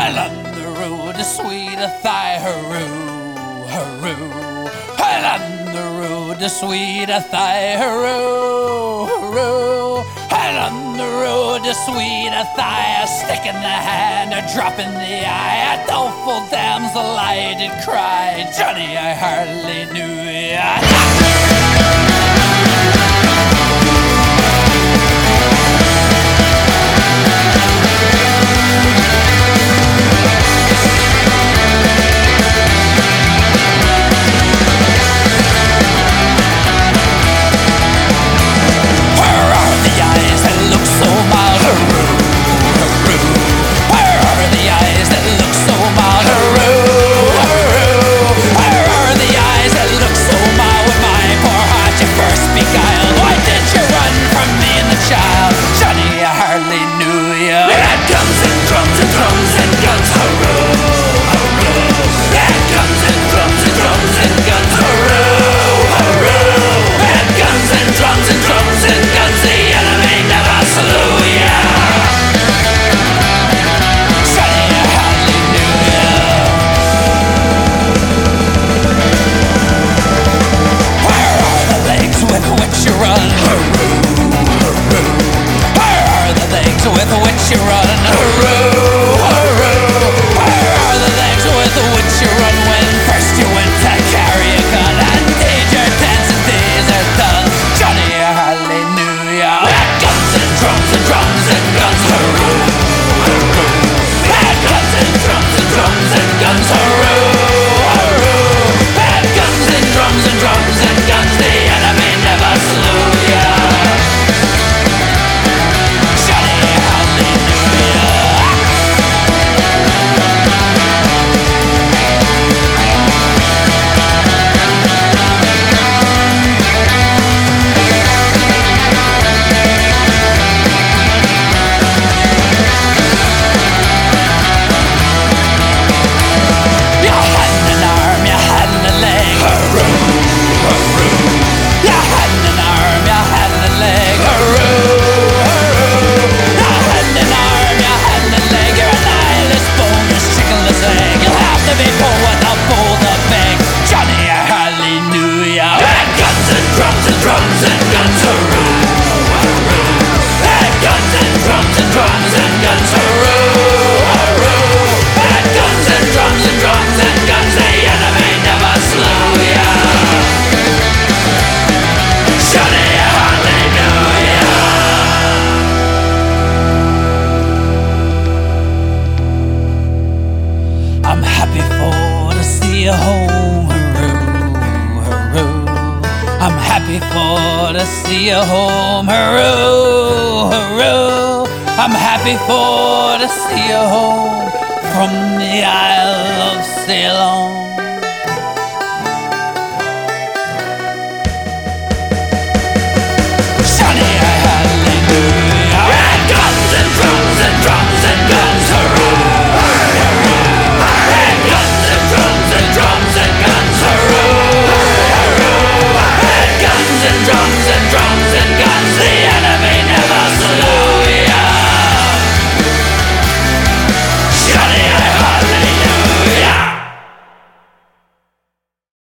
And on the road to sweet thigh, hurroo, hurroo. And on the road to sweet thigh, hurroo, hurroo. And on the road to sweet thigh, a stick in the hand, a drop in the eye, a doleful damsel I did cry. Johnny, I hardly knew ya. I'm happy for to see you home, hurroo, hurroo. I'm happy for to see you home from the Isle of Ceylon. Johnny, I hardly knew ya. Red guns and drums and drums and